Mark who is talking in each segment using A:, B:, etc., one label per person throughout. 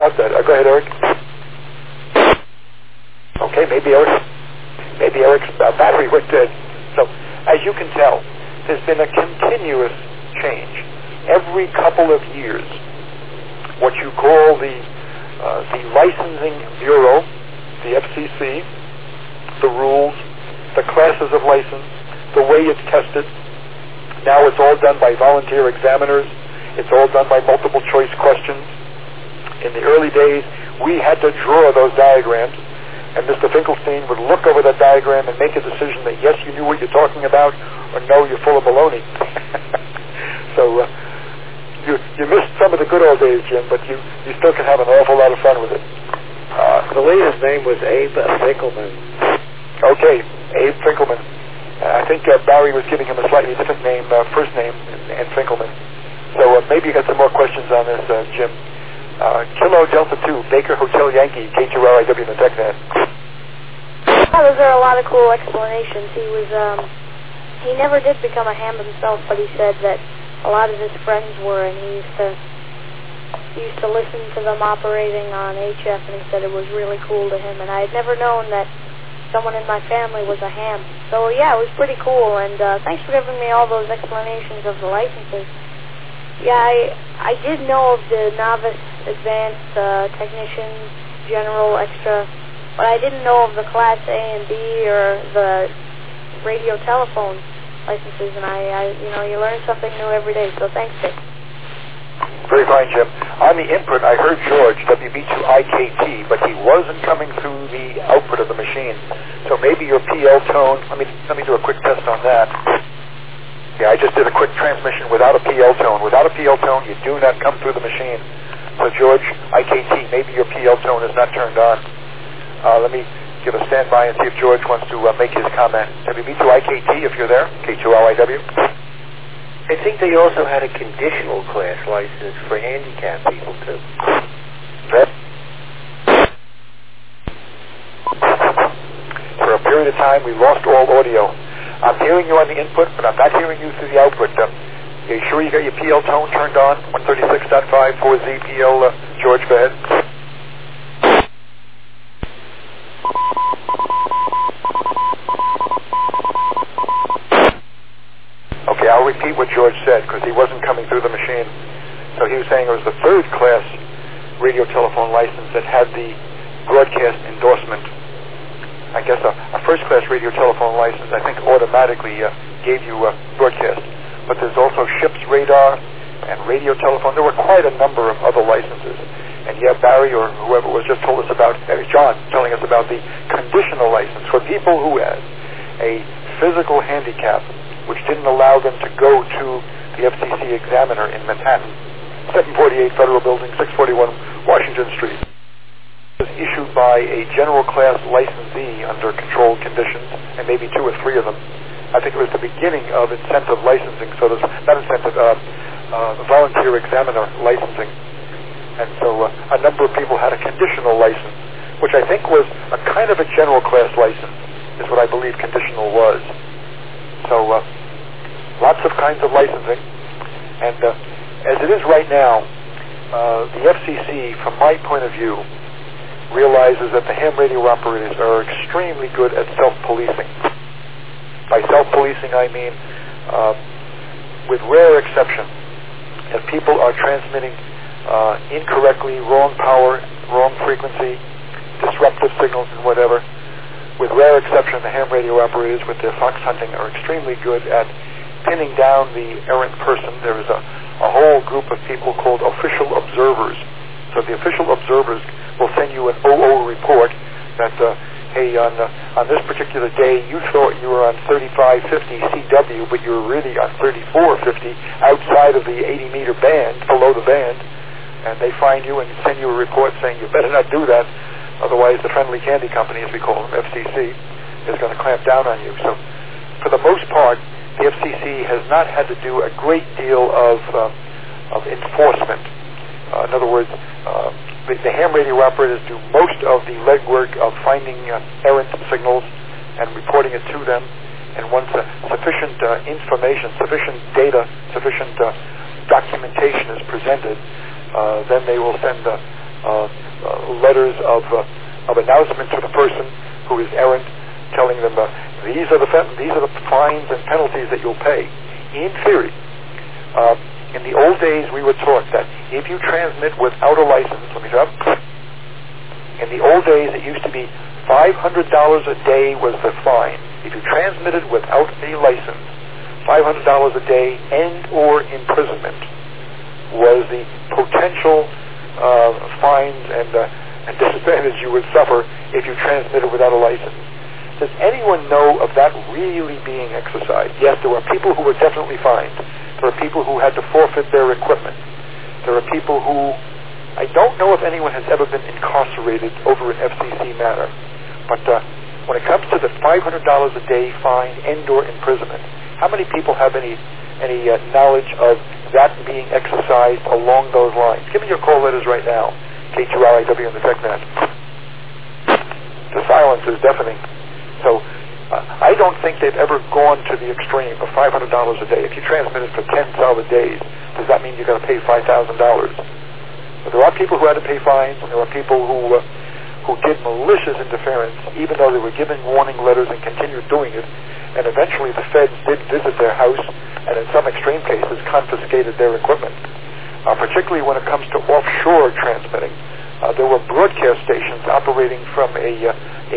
A: About that. Go ahead, Eric. Okay, maybe Eric's battery went dead. So, as you can tell, there's been a continuous change. Every couple of years, what you call the licensing bureau, the FCC, the rules, the classes of license, the way it's tested. Now it's all done by volunteer examiners. It's all done by multiple choice questions. In the early days, we had to draw those diagrams, and Mr. Finkelstein would look over that diagram and make a decision that yes, you knew what you're talking about, or no, you're full of baloney. So you missed some of the good old days, Jim, but you still can have an awful lot of fun with it.
B: The leader's name was Abe Finkelman.
A: Okay, Abe Finkelman. I think Barry was giving him a slightly different name, first name, and Finkelman. So maybe you got some more questions on this, Jim. Kilo Delta 2, Baker Hotel Yankee, K2RIW in the TechNet.
C: Oh, those are a lot of cool explanations. He never did become a ham himself, but he said that a lot of his friends were, and he used to listen to them operating on HF, and he said it was really cool to him. And I had never known that someone in my family was a ham. So yeah, it was pretty cool, and thanks for giving me all those explanations of the licenses. Yeah, I did know of the novice, advanced, technician, general, extra, but I didn't know of the Class A and B or the radio telephone licenses, and you learn something new every day, so thanks, Dick.
A: Very fine, Jim. On the input, I heard George, WB2IKT, but he wasn't coming through the output of the machine. So maybe your PL tone, let me do a quick test on that. Yeah, I just did a quick transmission without a PL tone. Without a PL tone, you do not come through the machine. So George, IKT, maybe your PL tone is not turned on. Let me give a standby and see if George wants to make his comment. WB2IKT, if you're there, K2RIW.
B: I think they also had a conditional class license for handicapped people, too.
A: That? For a period of time, we lost all audio. I'm hearing you on the input, but I'm not hearing you through the output. Are you sure you got your PL tone turned on? 136.5 4Z PL, George, go ahead. Okay, I'll repeat what George said, because he wasn't coming through the machine. So he was saying it was the third class radio telephone license that had the broadcast endorsement. I guess a first-class radio telephone license, I think, automatically gave you broadcast. But there's also ship's radar and radio telephone. There were quite a number of other licenses. And yeah, Barry or whoever was just told us about, John, telling us about the conditional license for people who had a physical handicap, which didn't allow them to go to the FCC examiner in Manhattan, 748 Federal Building, 641 Washington Street. Was issued by a general class licensee under controlled conditions, and maybe 2 or 3 of them. I think it was the beginning of incentive licensing, so there's not incentive, volunteer examiner licensing. And so a number of people had a conditional license, which I think was a kind of a general class license, is what I believe conditional was. So lots of kinds of licensing. And as it is right now, the FCC, from my point of view, realizes that the ham radio operators are extremely good at self-policing. By self-policing, I mean, with rare exception, if people are transmitting incorrectly, wrong power, wrong frequency, disruptive signals and whatever, with rare exception, the ham radio operators with their fox hunting are extremely good at pinning down the errant person. There is a whole group of people called official observers. So the official observers will send you an OO report that, hey, on this particular day, you thought you were on 3550 CW, but you were really on 3450 outside of the 80-meter band, below the band, and they find you and send you a report saying you better not do that, otherwise the friendly candy company, as we call them, FCC, is going to clamp down on you. So for the most part, the FCC has not had to do a great deal of enforcement. In other words, the ham radio operators do most of the legwork of finding errant signals and reporting it to them. And once sufficient information, sufficient data, sufficient documentation is presented, then they will send letters of announcement to the person who is errant, telling them these are the fines and penalties that you'll pay. In theory, in the old days, we were taught that if you transmit without a license, let me stop. In the old days, it used to be $500 a day was the fine. If you transmitted without a license, $500 a day and or imprisonment was the potential fines and disadvantage you would suffer if you transmitted without a license. Does anyone know of that really being exercised? Yes, there were people who were definitely fined. There are people who had to forfeit their equipment. There are people who, I don't know if anyone has ever been incarcerated over an FCC matter, but when it comes to the $500 a day fine and or imprisonment, how many people have any knowledge of that being exercised along those lines? Give me your call letters right now, K2RIW and the TechNet. The silence is deafening. So I don't think they've ever gone to the extreme of $500 a day. If you transmit it for 10 solid days, does that mean you're going to pay $5,000? But there are people who had to pay fines, and there are people who did malicious interference, even though they were given warning letters and continued doing it. And eventually the feds did visit their house and in some extreme cases confiscated their equipment. Particularly when it comes to offshore transmitting. There were broadcast stations operating from a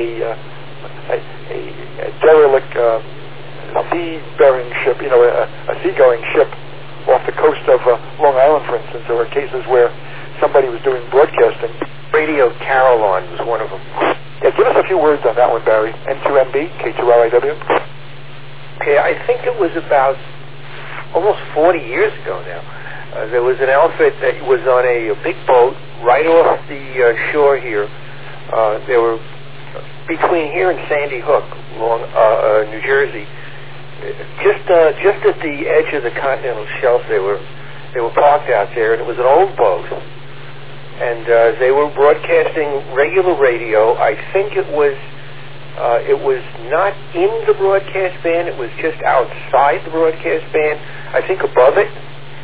A: derelict sea-bearing ship, a seagoing ship off the coast of Long Island, for instance. There were cases where somebody was doing broadcasting.
B: Radio Caroline was one of them.
A: Yeah, give us a few words on that one, Barry. N2MB, K2RIW.
B: Okay, I think it was about almost 40 years ago now. There was an outfit that was on a big boat right off the shore here. They were between here and Sandy Hook, New Jersey. Just at the edge of the continental shelf, they were parked out there, and it was an old boat. And they were broadcasting regular radio. I think it was not in the broadcast band. It was just outside the broadcast band. I think above it.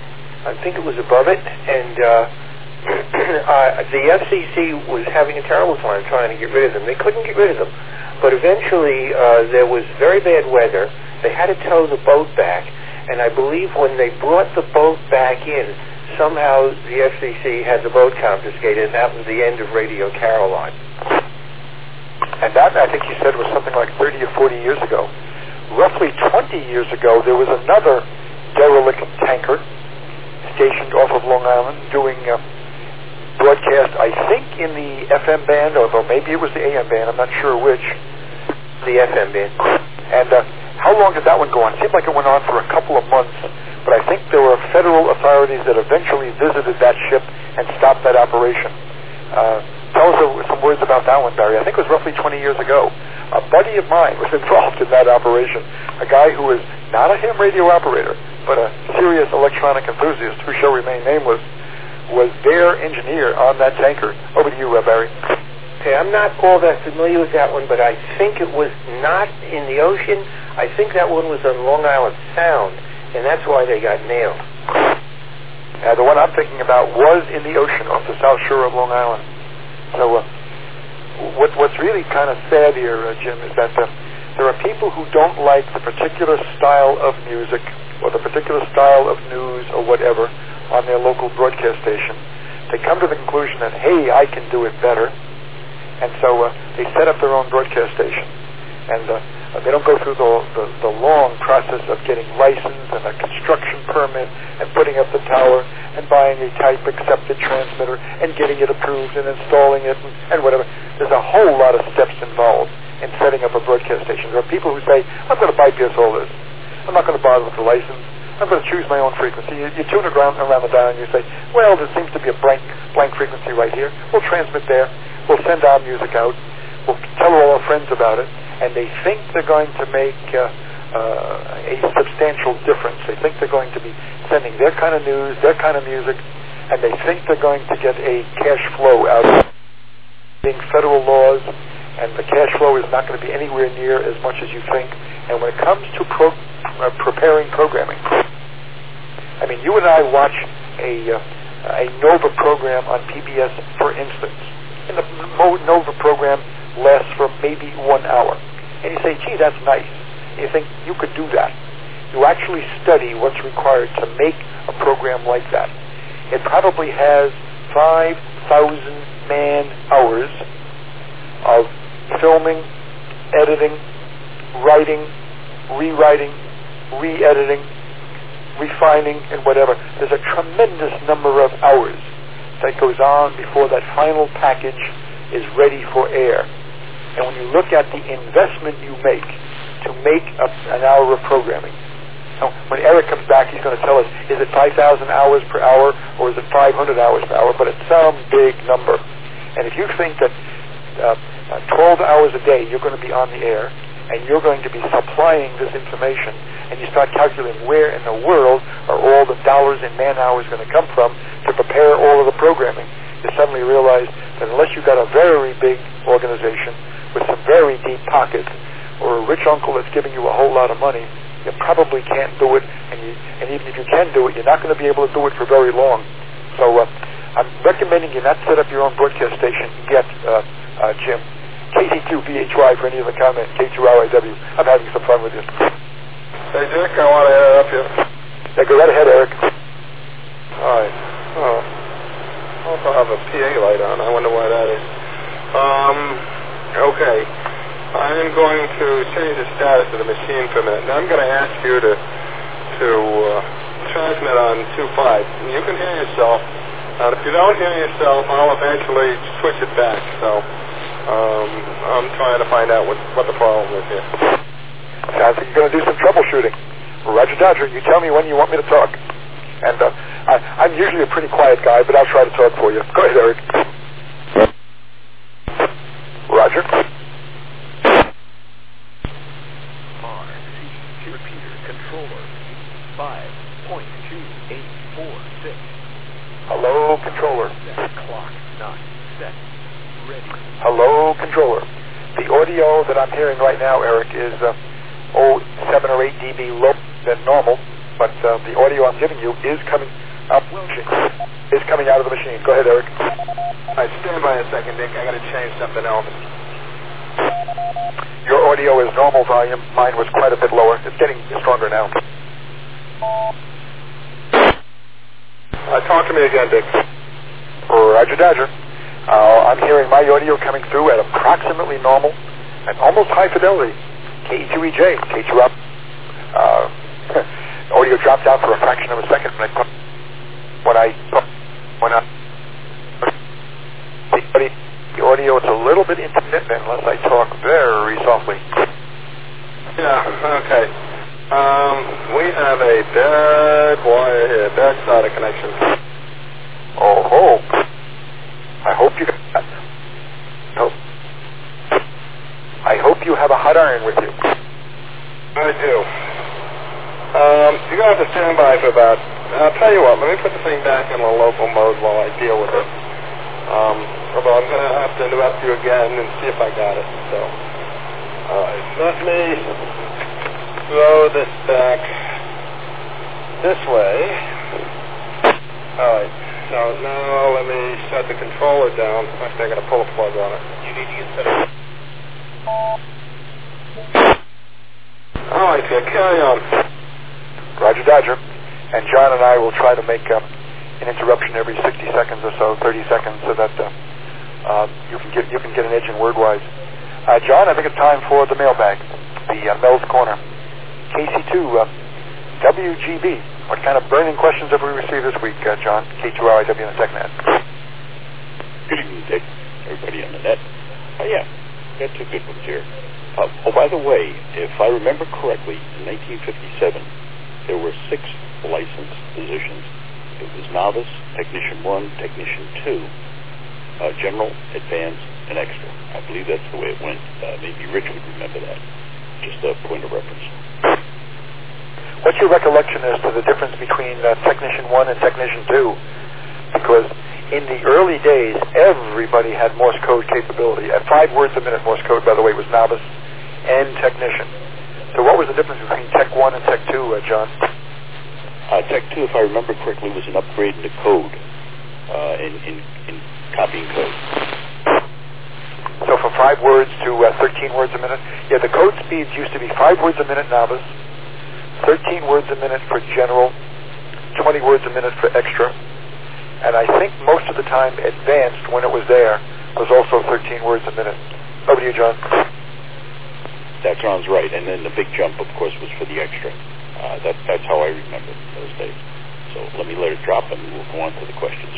B: And the FCC was having a terrible time trying to get rid of them. They couldn't get rid of them. But eventually there was very bad weather. They had to tow the boat back. And I believe when they brought the boat back in, somehow the FCC had the boat confiscated, and that was the end of Radio Caroline.
A: And that, I think you said, was something like 30 or 40 years ago. Roughly 20 years ago, there was another derelict tanker stationed off of Long Island doing broadcast, I think, in the FM band, although maybe it was the AM band, I'm not sure which.
B: The FM band.
A: And how long did that one go on? It seemed like it went on for a couple of months, but I think there were federal authorities that eventually visited that ship and stopped that operation. Tell us some words about that one, Barry. I think it was roughly 20 years ago. A buddy of mine was involved in that operation, a guy who was not a ham radio operator, but a serious electronic enthusiast who shall remain nameless, was their engineer on that tanker. Over to you, Barry.
B: Okay, I'm not all that familiar with that one, but I think it was not in the ocean. I think that one was on Long Island Sound, and that's why they got nailed.
A: The one I'm thinking about was in the ocean off the south shore of Long Island. So what's really kind of sad here, Jim, is that there are people who don't like the particular style of music or the particular style of news or whatever on their local broadcast station. They come to the conclusion that, hey, I can do it better. And so they set up their own broadcast station. And they don't go through the long process of getting licensed and a construction permit and putting up the tower and buying a type accepted transmitter and getting it approved and installing it and whatever. There's a whole lot of steps involved in setting up a broadcast station. There are people who say, I'm going to bypass all this. I'm not going to bother with the license. I'm going to choose my own frequency. You tune it around the dial and you say, well, there seems to be a blank frequency right here. We'll transmit there. We'll send our music out. We'll tell all our friends about it. And they think they're going to make a substantial difference. They think they're going to be sending their kind of news, their kind of music, and they think they're going to get a cash flow out of being federal laws, and the cash flow is not going to be anywhere near as much as you think. And when it comes to preparing programming, I mean, you and I watch a a NOVA program on PBS, for instance. And the NOVA program lasts for maybe 1 hour. And you say, gee, that's nice. And you think you could do that. You actually study what's required to make a program like that. It probably has 5,000 man-hours of filming, editing, writing, rewriting, re-editing, refining, and whatever. There's a tremendous number of hours that goes on before that final package is ready for air. And when you look at the investment you make to make an hour of programming, now, when Eric comes back, he's going to tell us, is it 5,000 hours per hour or is it 500 hours per hour? But it's some big number. And if you think that 12 hours a day you're going to be on the air and you're going to be supplying this information, and you start calculating where in the world are all the dollars and man-hours going to come from to prepare all of the programming, you suddenly realize that unless you've got a very big organization with some very deep pockets or a rich uncle that's giving you a whole lot of money, you probably can't do it, and even if you can do it, you're not going to be able to do it for very long. So I'm recommending you not set up your own broadcast station yet, Jim. KC2VHY for any of the comments, K2RIW. I'm having some fun with you.
D: Hey, Dick, I want to interrupt you.
A: Yeah, go right ahead, Eric.
D: Hi. Oh. I also have a PA light on. I wonder why that is. Okay. I'm going to change the status of the machine for a minute. Now I'm going to ask you to transmit on 2.5. You can hear yourself. And if you don't hear yourself, I'll eventually switch it back. So I'm trying to find out what the problem is here.
A: Sounds like you're going to do some troubleshooting. Roger Dodger, you tell me when you want me to talk. And I'm usually a pretty quiet guy, but I'll try to talk for you. Go ahead, Eric. Roger.
E: Repeater controller 5.2846.
A: Hello, controller.
E: Clock not set. Ready.
A: Hello, controller. The audio that I'm hearing right now, Eric, is 7 or 8 dB lower than normal, but the audio I'm giving you is coming out of the machine. Go ahead, Eric.
D: All right, stand by a second, Dick. I got to change something else.
A: Your audio is normal volume. Mine was quite a bit lower. It's getting stronger now.
D: Talk to me again, Dick.
A: Roger Dodger. I'm hearing my audio coming through at approximately normal and almost high fidelity. KE2EJ, K2 up. Audio dropped out for a fraction of a second when I the audio is a little bit intermittent unless I talk very softly.
D: Yeah, okay. We have a bad wire here, bad SATA connection.
A: Oh, I hope you have a hot iron with you.
D: I do. You're going to have to stand by for about... I'll tell you what, let me put the thing back in a local mode while I deal with it. Although I'm going to have to interrupt you again and see if I got it. So, let me throw this back this way. All right. So now let me shut the controller down. Actually, I got to pull a plug on it. You need to get set up. All right, Dick, carry on.
A: Roger Dodger. And John and I will try to make an interruption every 60 seconds or so, 30 seconds, so that you can get an edge in word-wise. John, I think it's time for the mailbag, the Mel's Corner. KC2, WGB. What kind of burning questions have we received this week, John? K2RIW in the second net.
F: Good evening, Dick. Everybody on the net. Yeah, got two good ones here. By the way, if I remember correctly, in 1957, there were 6 licensed positions. It was novice, technician 1, technician 2, general, advanced, and extra. I believe that's the way it went. Maybe Rich would remember that. Just a point of reference.
A: What's your recollection as to the difference between technician 1 and technician 2? Because in the early days, everybody had Morse code capability. At 5 words a minute, Morse code, by the way, was novice and technician. So what was the difference between Tech 1 and Tech 2, John?
F: Tech 2, if I remember correctly, was an upgrade in the code. in copying code.
A: So from 5 words to 13 words a minute? Yeah, the code speeds used to be 5 words a minute novice, 13 words a minute for general, 20 words a minute for extra, and I think most of the time advanced, when it was there, was also 13 words a minute. Over to you, John.
F: That sounds right. And then the big jump, of course, was for the extra. That's how I remember those days. So let me let it drop, and we'll go on to the questions.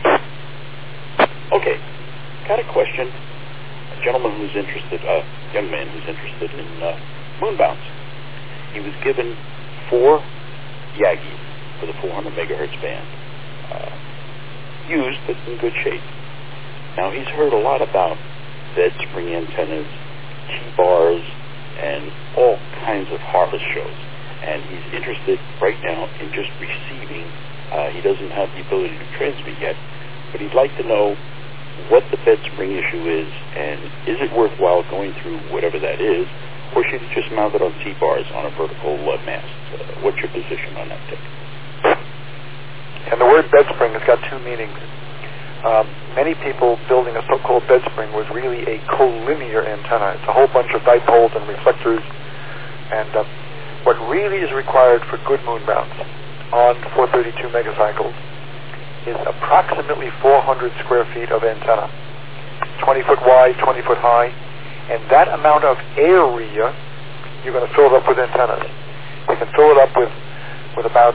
F: Okay, got a question. A gentleman who's interested, a young man who's interested in moonbounds. He was given 4 Yagis for the 400 megahertz band. Used, but in good shape. Now, he's heard a lot about bed spring antennas, T-bars, and all kinds of harvest shows. And he's interested right now in just receiving. He doesn't have the ability to transmit yet, but he'd like to know what the bed spring issue is, and is it worthwhile going through whatever that is, or should he just mount it on T-bars on a vertical mast? What's your position on that, Dick?
A: And the word bed spring has got 2 meanings. Many people building a so-called bed spring was really a collinear antenna. It's a whole bunch of dipoles and reflectors. And what really is required for good moonbounds on 432 megacycles is approximately 400 square feet of antenna, 20 foot wide, 20 foot high. And that amount of area, you're going to fill it up with antennas. You can fill it up with about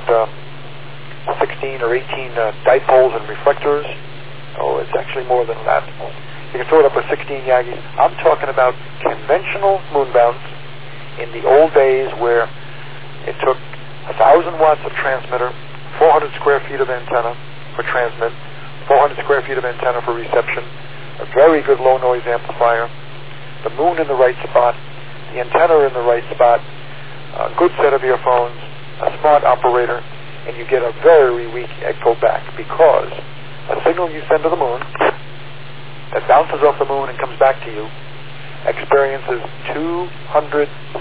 A: 16 or 18 dipoles and reflectors. Oh, it's actually more than that. You can fill it up with 16 Yagis. I'm talking about conventional moonbounds in the old days where it took 1,000 watts of transmitter, 400 square feet of antenna for transmit, 400 square feet of antenna for reception, a very good low noise amplifier, the moon in the right spot, the antenna in the right spot, a good set of earphones, a smart operator, and you get a very weak echo back, because a signal you send to the moon that bounces off the moon and comes back to you experiences 263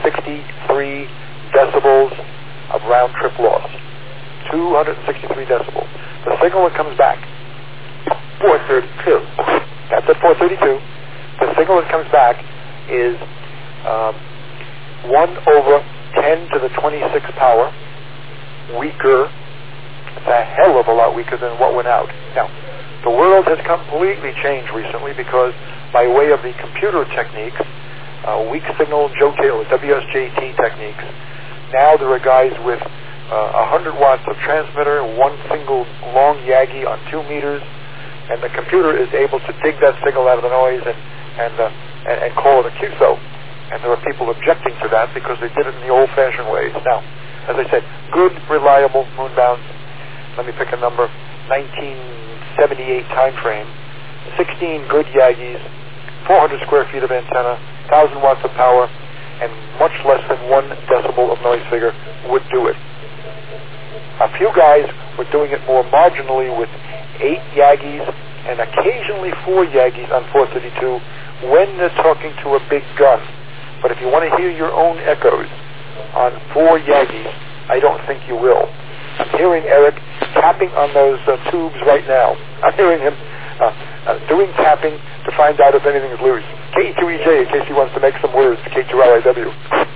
A: decibels of round-trip loss. 263 decibels. The signal that comes back, 432. That's at 432. The signal that comes back is 1/10 to the 26th power, weaker. It's a hell of a lot weaker than what went out. Now, the world has completely changed recently because by way of the computer techniques, weak signal Joe Taylor, WSJT techniques, now there are guys with 100 watts of transmitter, one single long Yagi on 2 meters, and the computer is able to dig that signal out of the noise and call it a QSO. And there are people objecting to that because they did it in the old-fashioned ways. Now, as I said, good, reliable moonbounds. Let me pick a number, 1978 time frame, 16 good Yagis, 400 square feet of antenna, 1,000 watts of power, and much less than 1 decibel of noise figure would do it. A few guys were doing it more marginally with 8 Yagis and occasionally 4 Yagis on 432 when they're talking to a big gun. But if you want to hear your own echoes on 4 Yagis, I don't think you will. I'm hearing Eric tapping on those tubes right now. I'm hearing him doing tapping to find out if anything is loose. K2EJ, in case he wants to make some words, K2LIW.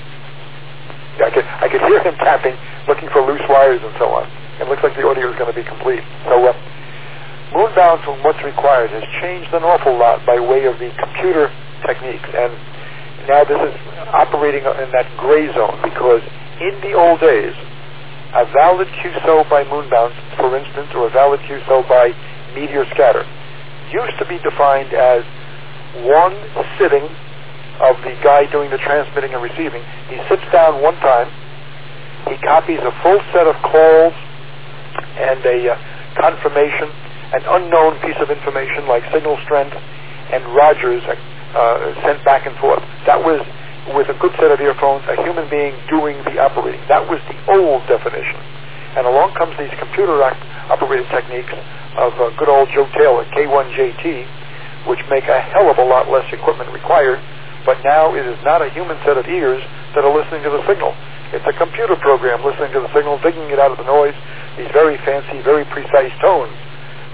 A: Yeah, I could hear him tapping, looking for loose wires and so on. It looks like the audio is going to be complete. So moonbounds from what's required has changed an awful lot by way of the computer techniques. And now this is operating in that gray zone, because in the old days, a valid QSO by moonbounds, for instance, or a valid QSO by meteor scatter, used to be defined as one sitting of the guy doing the transmitting and receiving. He sits down one time, he copies a full set of calls and a confirmation, an unknown piece of information like signal strength and Rogers sent back and forth. That was, with a good set of earphones, a human being doing the operating. That was the old definition. And along comes these computer-operated techniques of good old Joe Taylor, K1JT, which make a hell of a lot less equipment required, but now it is not a human set of ears that are listening to the signal. It's a computer program listening to the signal, digging it out of the noise, these very fancy, very precise tones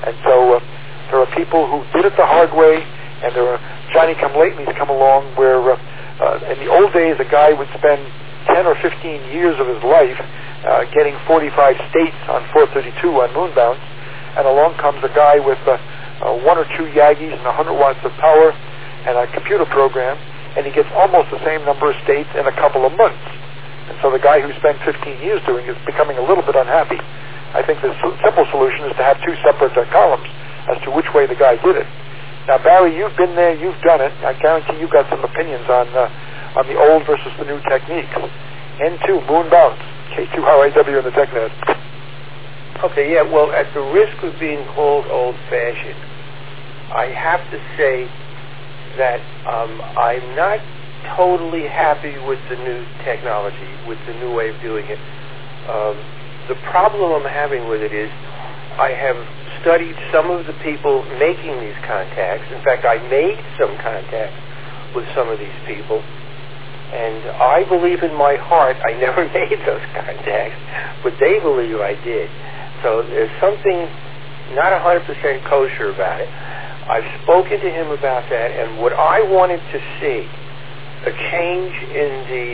A: And so there are people who did it the hard way, and there are Johnny-come-latelys come along where in the old days a guy would spend 10 or 15 years of his life getting 45 states on 432 on Moonbounce, and along comes a guy with 1 or 2 Yagis and 100 watts of power and a computer program, and he gets almost the same number of states in a couple of months. And so the guy who spent 15 years doing it is becoming a little bit unhappy. I think the simple solution is to have 2 separate columns as to which way the guy did it. Now, Barry, you've been there, you've done it. I guarantee you've got some opinions on the old versus the new techniques. N2, Moonbounce, K2RAW in the TechNet.
B: Okay, yeah, well, at the risk of being called old-fashioned, I have to say that I'm not totally happy with the new technology, with the new way of doing it. The problem I'm having with it is I have studied some of the people making these contacts. In fact, I made some contacts with some of these people, and I believe in my heart I never made those contacts, but they believe I did. So there's something not 100% kosher about it. I've spoken to him about that, and what I wanted to see, a change in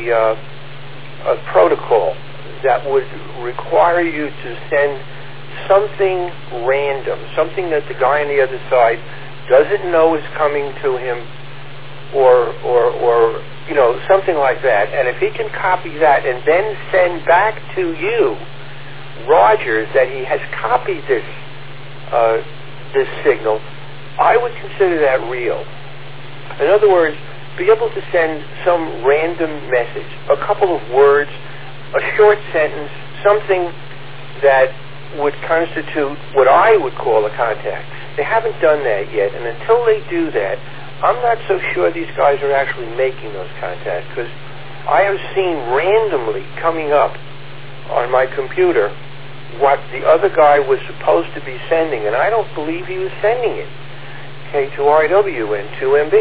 B: the protocol that would require you to send something random, something that the guy on the other side doesn't know is coming to him, or you know, something like that. And if he can copy that and then send back to you, Rogers, that he has copied this signal, I would consider that real. In other words, be able to send some random message, a couple of words, a short sentence, something that would constitute what I would call a contact. They haven't done that yet, and until they do that, I'm not so sure these guys are actually making those contacts, because I have seen randomly coming up on my computer what the other guy was supposed to be sending, and I don't believe he was sending it. K2RAW and 2MB.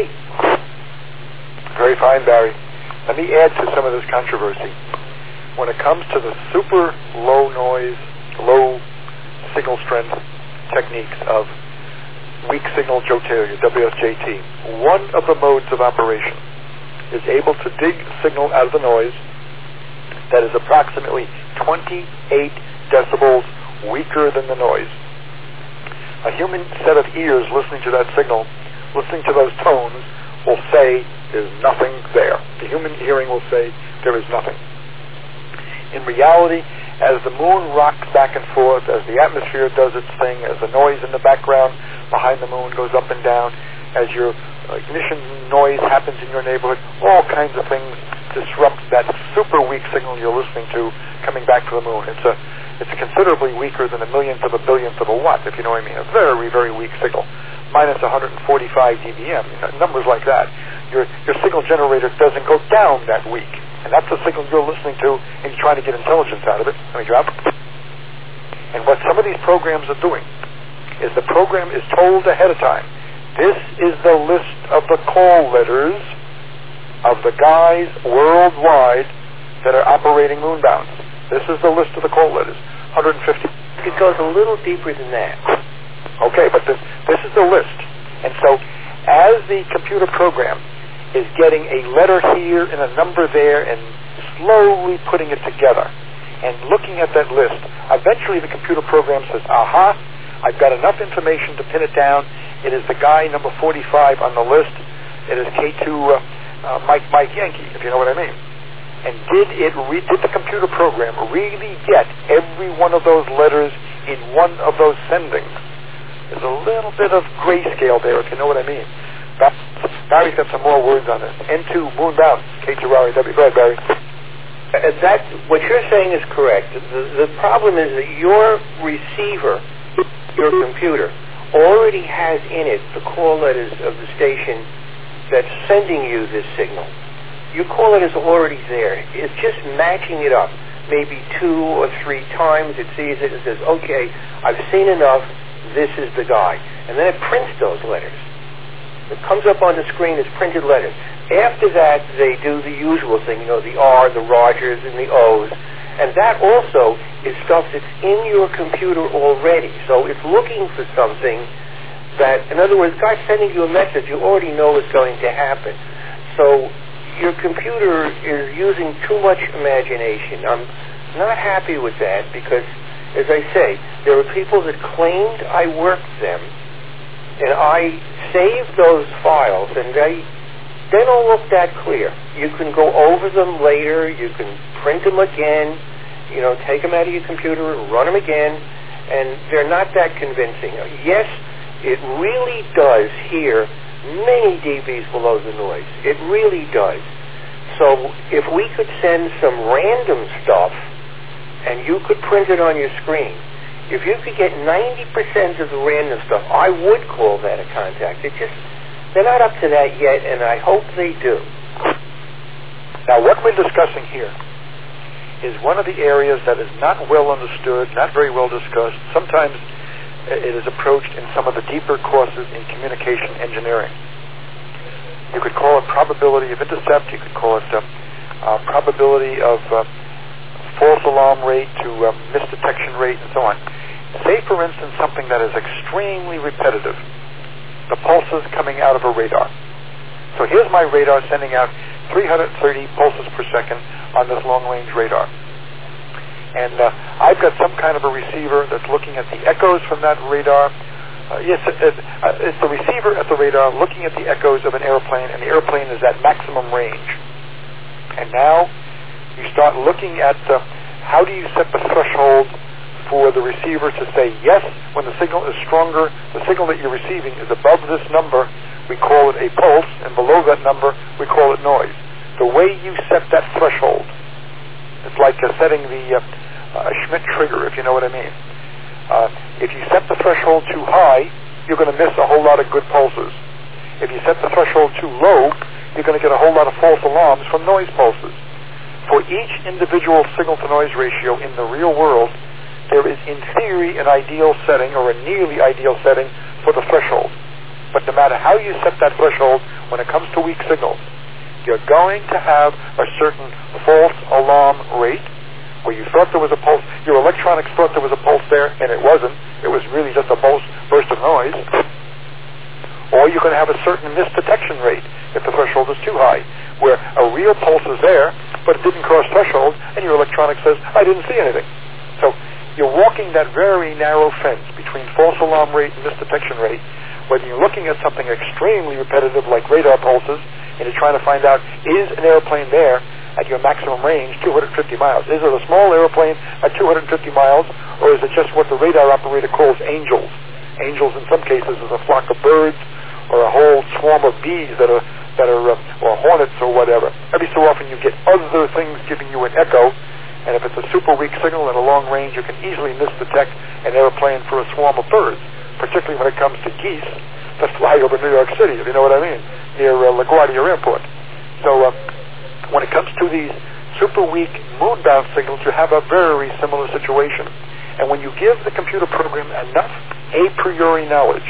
A: Very fine, Barry. Let me add to some of this controversy. When it comes to the super low noise, low signal strength techniques of weak signal Jotaria, WSJT, one of the modes of operation is able to dig signal out of the noise that is approximately 28 decibels weaker than the noise. A human set of ears listening to that signal, listening to those tones, will say there's nothing there. The human hearing will say there is nothing. In reality, as the moon rocks back and forth, as the atmosphere does its thing, as the noise in the background behind the moon goes up and down, as your ignition noise happens in your neighborhood, all kinds of things disrupt that super weak signal you're listening to coming back to the moon. It's considerably weaker than a millionth of a billionth of a watt, if you know what I mean. A very, very weak signal. Minus 145 dBm, numbers like that. Your signal generator doesn't go down that weak. And that's the signal you're listening to, and you're trying to get intelligence out of it. Let me drop. And what some of these programs are doing is the program is told ahead of time, this is the list of the call letters of the guys worldwide that are operating Moonbounce. This is the list of the call letters, 150.
B: It goes a little deeper than that.
A: Okay, but this is the list. And so as the computer program is getting a letter here and a number there and slowly putting it together and looking at that list, eventually the computer program says, aha, I've got enough information to pin it down. It is the guy number 45 on the list. It is K2 Mike Yankee, if you know what I mean. And did the computer program really get every one of those letters in one of those sendings? There's a little bit of grayscale there, if you know what I mean. Barry's got some more words on this. N2 Moonbounce, K2RAW. Go ahead, Barry.
B: What you're saying is correct. The problem is that your receiver, your computer, already has in it the call letters of the station that's sending you this signal. Your call letters are already there. It's just matching it up. Maybe 2 or 3 times it sees it and says, okay, I've seen enough, this is the guy. And then it prints those letters. It comes up on the screen as printed letters. After that, they do the usual thing, the R, the Rogers, and the O's, And that also is stuff that's in your computer already. So it's looking for something that, in other words, God's sending you a message you already know is going to happen. So your computer is using too much imagination. I'm not happy with that because, as I say, there are people that claimed I worked them, and I saved those files, and they don't look that clear. You can go over them later. You can print them again, take them out of your computer, run them again, and they're not that convincing. Yes, it really does hear many dBs below the noise. It really does. So if we could send some random stuff and you could print it on your screen, if you could get 90% of the random stuff, I would call that a contact. They're not up to that yet, and I hope they do.
A: Now, what we're discussing here is one of the areas that is not well understood, not very well discussed. Sometimes it is approached in some of the deeper courses in communication engineering. You could call it probability of intercept. You could call it probability of false alarm rate to misdetection rate and so on. Say, for instance, something that is extremely repetitive. The pulses coming out of a radar. So here's my radar sending out 330 pulses per second on this long-range radar. And I've got some kind of a receiver that's looking at the echoes from that radar. It's the receiver at the radar looking at the echoes of an airplane, and the airplane is at maximum range. And now you start looking at how do you set the threshold for the receiver to say, yes, when the signal is stronger, the signal that you're receiving is above this number, we call it a pulse, and below that number, we call it noise. The way you set that threshold, it's like setting the Schmidt trigger, if you know what I mean. If you set the threshold too high, you're going to miss a whole lot of good pulses. If you set the threshold too low, you're going to get a whole lot of false alarms from noise pulses. For each individual signal-to-noise ratio in the real world, there is, in theory, an ideal setting or a nearly ideal setting for the threshold. But no matter how you set that threshold, when it comes to weak signals, you're going to have a certain false alarm rate where you thought there was a pulse, your electronics thought there was a pulse there, and it wasn't. It was really just a burst of noise. Or you're going to have a certain misdetection rate if the threshold is too high, where a real pulse is there, but it didn't cross threshold, and your electronics says, I didn't see anything. So you're walking that very narrow fence between false alarm rate and misdetection rate, whether you're looking at something extremely repetitive like radar pulses, and you're trying to find out, is an airplane there at your maximum range, 250 miles? Is it a small airplane at 250 miles, or is it just what the radar operator calls angels? Angels, in some cases, is a flock of birds or a whole swarm of bees that are or hornets or whatever. Every so often you get other things giving you an echo, and if it's a super weak signal at a long range, you can easily misdetect an airplane for a swarm of birds, particularly when it comes to geese that fly over New York City, if you know what I mean, near LaGuardia Airport. So when it comes to these super weak moon-bound signals, you have a very similar situation. And when you give the computer program enough a priori knowledge,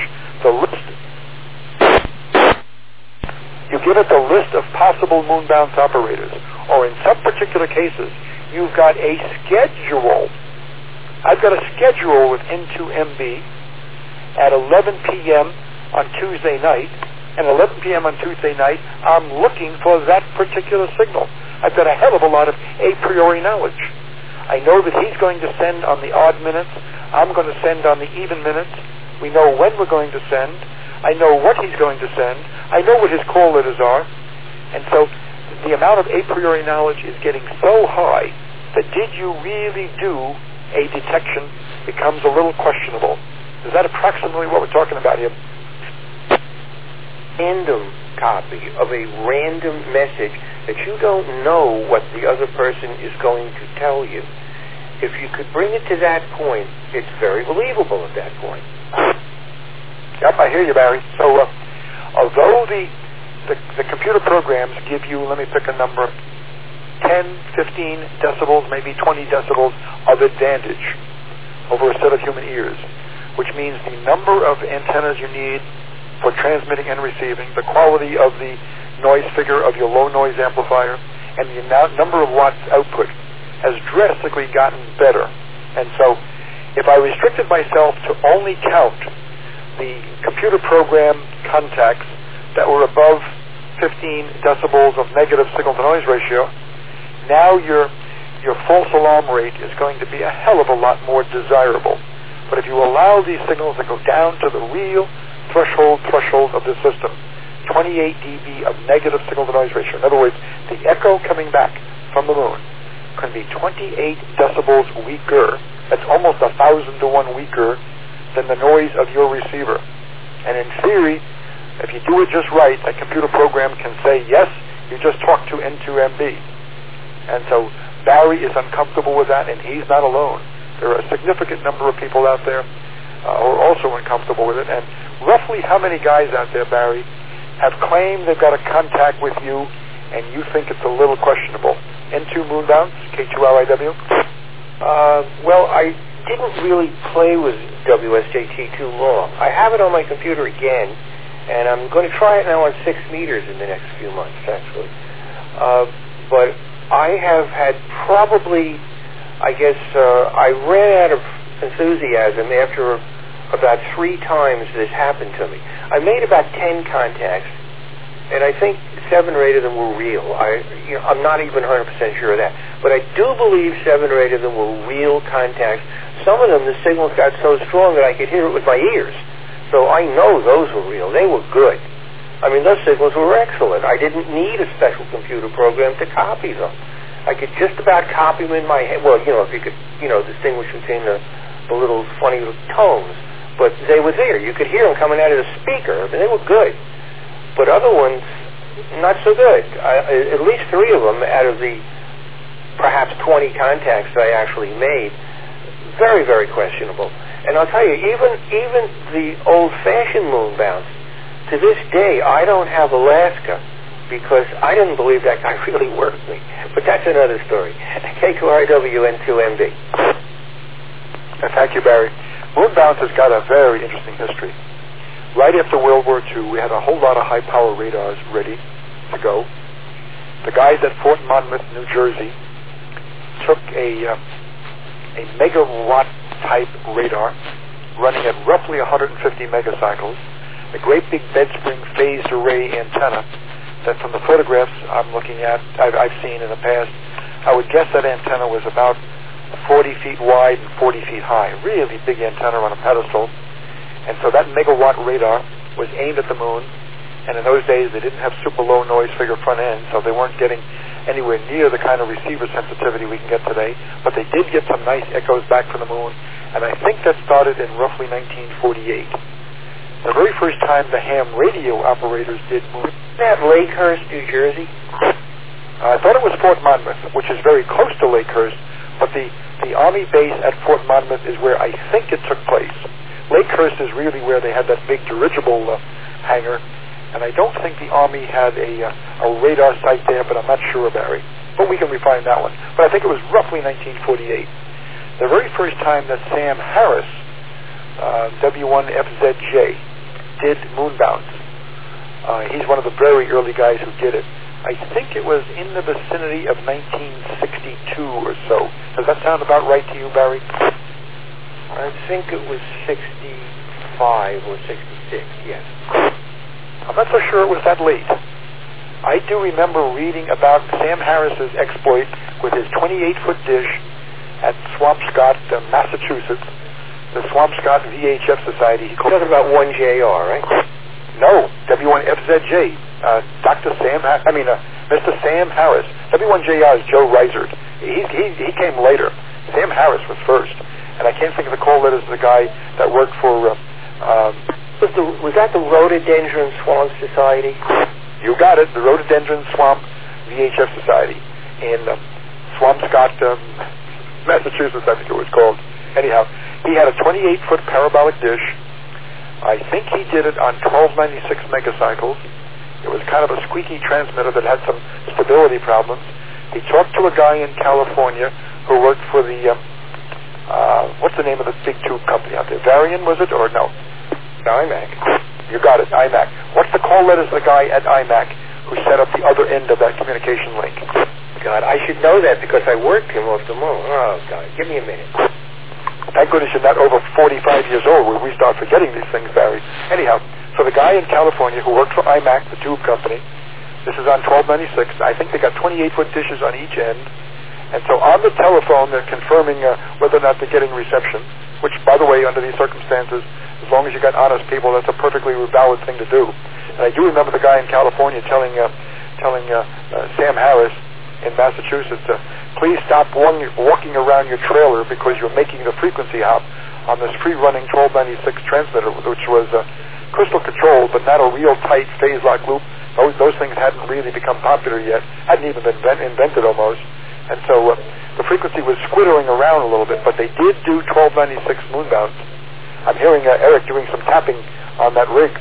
A: you give it the list of possible moon-bound operators, or in some particular cases, you've got a schedule. I've got a schedule with N2MB at 11 p.m. on Tuesday night, and 11 p.m. on Tuesday night, I'm looking for that particular signal. I've got a hell of a lot of a priori knowledge. I know that he's going to send on the odd minutes. I'm going to send on the even minutes. We know when we're going to send. I know what he's going to send. I know what his call letters are. And so the amount of a priori knowledge is getting so high that did you really do a detection becomes a little questionable. Is that approximately what we're talking about here?
B: Random copy of a random message that you don't know what the other person is going to tell you. If you could bring it to that point, it's very believable at that point.
A: Yep, I hear you, Barry. So although the computer programs give you, let me pick a number, 10, 15 decibels, maybe 20 decibels of advantage over a set of human ears, which means the number of antennas you need for transmitting and receiving, the quality of the noise figure of your low noise amplifier, and the number of watts output has drastically gotten better. And so if I restricted myself to only count the computer program contacts that were above 15 decibels of negative signal-to-noise ratio, now your false alarm rate is going to be a hell of a lot more desirable. But if you allow these signals to go down to the real threshold of the system, 28 dB of negative signal-to-noise ratio. In other words, the echo coming back from the moon can be 28 decibels weaker. That's almost 1,000 to 1 weaker than the noise of your receiver. And in theory, if you do it just right, that computer program can say, yes, you just talked to N2MB. And so Barry is uncomfortable with that, and he's not alone. There are a significant number of people out there who are also uncomfortable with it. And roughly how many guys out there, Barry, have claimed they've got a contact with you and you think it's a little questionable? N2 Moonbounce, K2RIW?
B: Well, I didn't really play with WSJT too long. I have it on my computer again, and I'm going to try it now on 6 meters in the next few months, actually. But I have had probably, I guess, I ran out of enthusiasm after about 3 times this happened to me. I made about 10 contacts, and I think 7 or 8 of them were real. I'm not even 100% sure of that. But I do believe 7 or 8 of them were real contacts. Some of them, the signals got so strong that I could hear it with my ears. So I know those were real. They were good. I mean, those signals were excellent. I didn't need a special computer program to copy them. I could just about copy them in my head. Well, if you could, distinguish between the little funny little tones. But they were there. You could hear them coming out of the speaker. I mean, they were good. But other ones, not so good. At least 3 of them out of the perhaps 20 contacts that I actually made, very, very questionable. And I'll tell you, even the old-fashioned moon bounce, to this day, I don't have Alaska because I didn't believe that guy really worked me. But that's another story. K2RW N2MB.
A: Thank you, Barry. Moonbounce has got a very interesting history. Right after World War II, we had a whole lot of high-power radars ready to go. The guys at Fort Monmouth, New Jersey, took a megawatt-type radar running at roughly 150 megacycles, a great big bed-spring phased array antenna that from the photographs I'm looking at, I've seen in the past, I would guess that antenna was about 40 feet wide and 40 feet high. Really big antenna on a pedestal. And so that megawatt radar was aimed at the moon, and in those days they didn't have super low noise figure front end, so they weren't getting anywhere near the kind of receiver sensitivity we can get today, but they did get some nice echoes back from the moon, and I think that started in roughly 1948. The very first time the ham radio operators did moon.
B: Isn't that Lakehurst, New Jersey?
A: I thought it was Fort Monmouth, which is very close to Lakehurst, but the Army base at Fort Monmouth is where I think it took place. Lakehurst is really where they had that big dirigible hangar, and I don't think the Army had a radar site there, but I'm not sure, Barry. But we can refine that one. But I think it was roughly 1948. The very first time that Sam Harris, W1FZJ, did Moonbounce. He's one of the very early guys who did it. I think it was in the vicinity of 1962 or so. Does that sound about right to you, Barry?
B: I think it was 65 or 66, yes.
A: I'm not so sure it was that late. I do remember reading about Sam Harris's exploit with his 28-foot dish at Swampscott, Massachusetts, the Swampscott VHF Society.
B: You're talking about 1JR, right?
A: No, W1FZJ. Mr. Sam Harris. W1JR is Joe Reisert. He came later. Sam Harris was first. And I can't think of the call letters of the guy that worked for...
B: was that the Rhododendron Swamp Society?
A: You got it, the Rhododendron Swamp VHF Society in Swampscott, Massachusetts, I think it was called. Anyhow, he had a 28-foot parabolic dish. I think he did it on 1296 megacycles. It was kind of a squeaky transmitter that had some stability problems. He talked to a guy in California who worked for the... what's the name of the big tube company out there? Varian, was it, or no?
B: IMAC.
A: You got it, IMAC. What's the call letters of the guy at IMAC who set up the other end of that communication link?
B: God, I should know that because I worked him off the moon. Oh, God, give me a minute.
A: Thank goodness you're not over 45 years old where we start forgetting these things, Barry. Anyhow, so the guy in California who worked for IMAC, the tube company, this is on 1296. I think they got 28-foot dishes on each end. And so on the telephone, they're confirming whether or not they're getting reception, which, by the way, under these circumstances, as long as you got honest people, that's a perfectly valid thing to do. And I do remember the guy in California telling Sam Harris in Massachusetts, please stop walking around your trailer because you're making the frequency hop on this free-running 1296 transmitter, which was crystal controlled, but not a real tight phase lock loop. Those things hadn't really become popular yet, hadn't even been invented almost. And so the frequency was squittering around a little bit, but they did do 1296 moonbounds. I'm hearing Eric doing some tapping on that rig.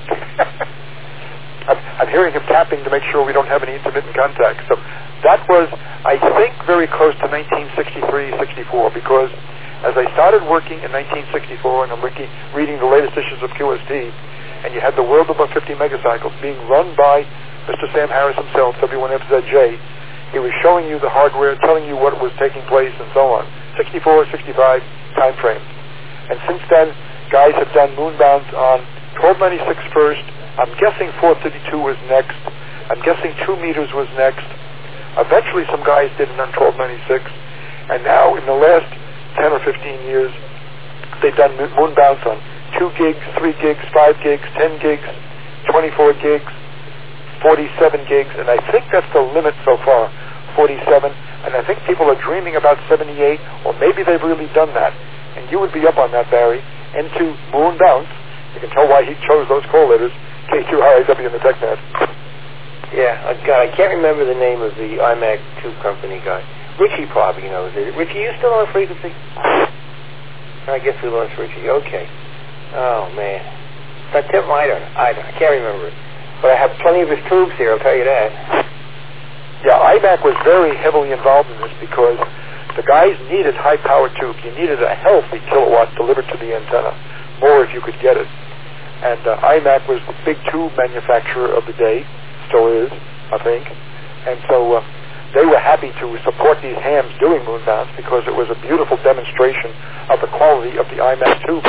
A: I'm hearing him tapping to make sure we don't have any intermittent contact. So that was, I think, very close to 1963, 64, because as I started working in 1964, and I'm reading the latest issues of QST, and you had the world above 50 megacycles being run by Mr. Sam Harris himself, W1FZJ. He was showing you the hardware, telling you what was taking place, and so on. 64, 65 time frame. And since then, guys have done moonbounds on 1296 first. I'm guessing 432 was next. I'm guessing 2 meters was next. Eventually, some guys did it on 1296. And now, in the last 10 or 15 years, they've done moonbounds on 2 gigs, 3 gigs, 5 gigs, 10 gigs, 24 gigs, 47 gigs, and I think that's the limit so far, 47, and I think people are dreaming about 78, or maybe they've really done that, and you would be up on that, Barry, into moon bounce. You can tell why he chose those call letters, K2RIW in the TechNet.
B: Yeah, God, I can't remember the name of the IMAC tube company guy. Richie probably knows it. Richie, you still on frequency? I guess we lost Richie. Okay. Oh, man. But Tim, I can't remember it. But I have plenty of his tubes here, I'll tell you that.
A: Yeah, IMAC was very heavily involved in this because the guys needed high-power tubes. You needed a healthy kilowatt delivered to the antenna, more if you could get it. And IMAC was the big tube manufacturer of the day, still is, I think. And so they were happy to support these hams doing moonbounds because it was a beautiful demonstration of the quality of the IMAC tube.